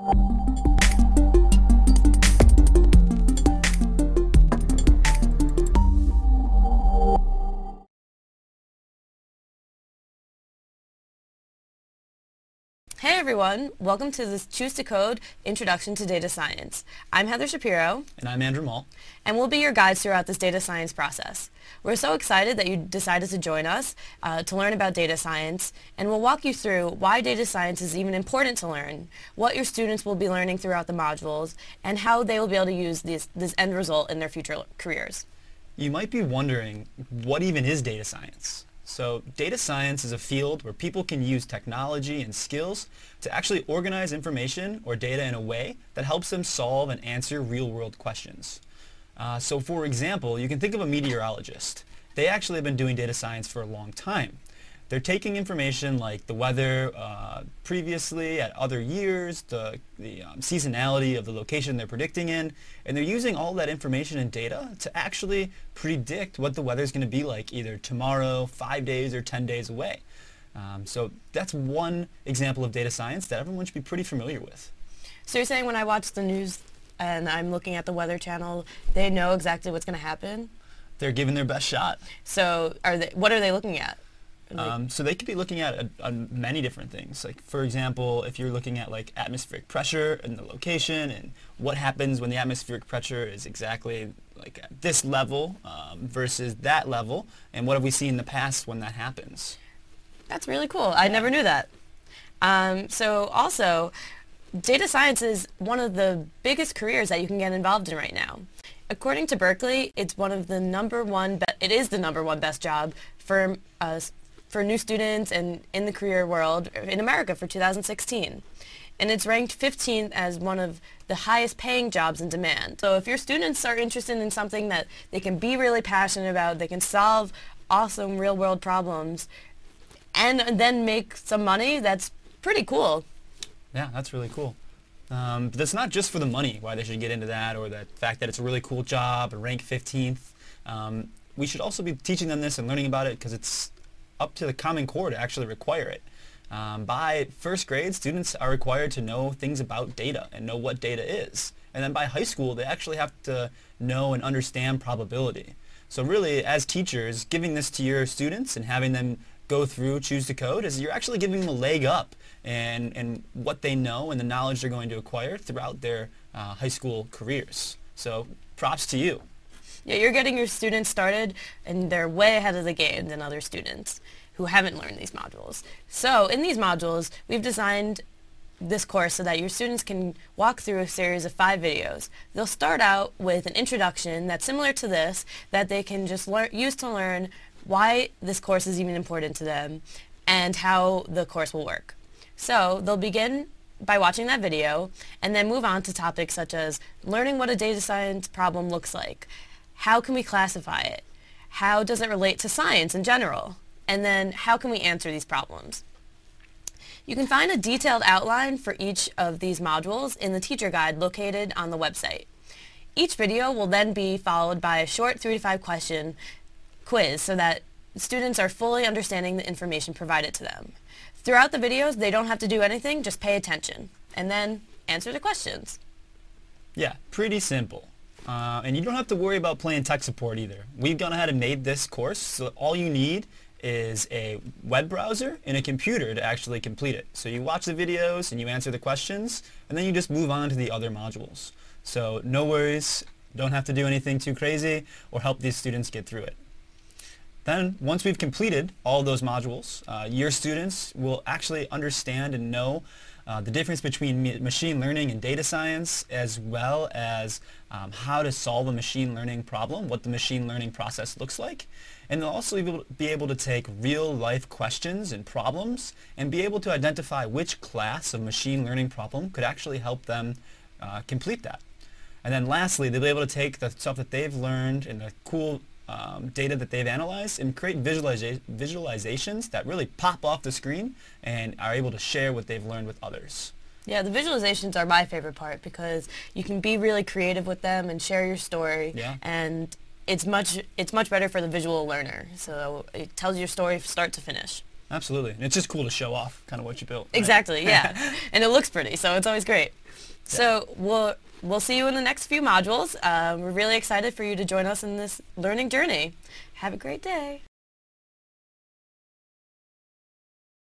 Hey everyone, welcome to this Choose to Code Introduction to Data Science. I'm Heather Shapiro. And I'm Andrew Mull. And we'll be your guides throughout this data science process. We're so excited that you decided to join us to learn about data science, and we'll walk you through why data science is even important to learn, what your students will be learning throughout the modules, and how they will be able to use this end result in their future careers. You might be wondering, what even is data science? So data science is a field where people can use technology and skills to actually organize information or data in a way that helps them solve and answer real-world questions. So for example, you can think of a meteorologist. They actually have been doing data science for a long time. They're taking information like the weather previously at other years, the seasonality of the location they're predicting in, and they're using all that information and data to actually predict what the weather is going to be like either tomorrow, 5 days, or 10 days away. So that's one example of data science that everyone should be pretty familiar with. So you're saying when I watch the news and I'm looking at the Weather Channel, they know exactly what's going to happen? They're giving their best shot. So what are they looking at? So they could be looking at many different things. Like, for example, if you're looking at like atmospheric pressure and the location and what happens when the atmospheric pressure is exactly like at this level versus that level, and what have we seen in the past when that happens. That's really cool. I never knew that. So also, data science is one of the biggest careers that you can get involved in right now. According to Berkeley, it's one of the it is the number one best job for new students and in the career world in America for 2016. And it's ranked 15th as one of the highest paying jobs in demand. So if your students are interested in something that they can be really passionate about, they can solve awesome real world problems, and then make some money, that's pretty cool. Yeah, that's really cool. But that's not just for the money why they should get into that, or the fact that it's a really cool job and rank 15th. We should also be teaching them this and learning about it because it's up to the Common Core to actually require it. By first grade, students are required to know things about data and know what data is. And then by high school, they actually have to know and understand probability. So really, as teachers, giving this to your students and having them go through Choose to Code is you're actually giving them a leg up and what they know and the knowledge they're going to acquire throughout their high school careers. So props to you. Yeah, you're getting your students started, and they're way ahead of the game than other students who haven't learned these modules. So in these modules, we've designed this course so that your students can walk through a series of 5 videos. They'll start out with an introduction that's similar to this, that they can just use to learn why this course is even important to them and how the course will work. So they'll begin by watching that video and then move on to topics such as learning what a data science problem looks like. How can we classify it? How does it relate to science in general? And then how can we answer these problems? You can find a detailed outline for each of these modules in the teacher guide located on the website. Each video will then be followed by a short 3 to 5 question quiz so that students are fully understanding the information provided to them. Throughout the videos, they don't have to do anything, just pay attention and then answer the questions. Yeah, pretty simple. And you don't have to worry about playing tech support either. We've gone ahead and made this course, so all you need is a web browser and a computer to actually complete it. So you watch the videos and you answer the questions, and then you just move on to the other modules. So no worries, don't have to do anything too crazy or help these students get through it. Then, once we've completed all those modules, your students will actually understand and know the difference between machine learning and data science, as well as how to solve a machine learning problem, what the machine learning process looks like. And they'll also be able to take real-life questions and problems and be able to identify which class of machine learning problem could actually help them complete that. And then lastly, they'll be able to take the stuff that they've learned and the cool data that they've analyzed and create visualizations that really pop off the screen and are able to share what they've learned with others. Yeah, the visualizations are my favorite part because you can be really creative with them and share your story. Yeah. And it's much better for the visual learner. So it tells your story from start to finish. Absolutely. And it's just cool to show off kind of what you built. Right? Exactly, yeah. And it looks pretty, so it's always great. So we'll see you in the next few modules. We're really excited for you to join us in this learning journey. Have a great day.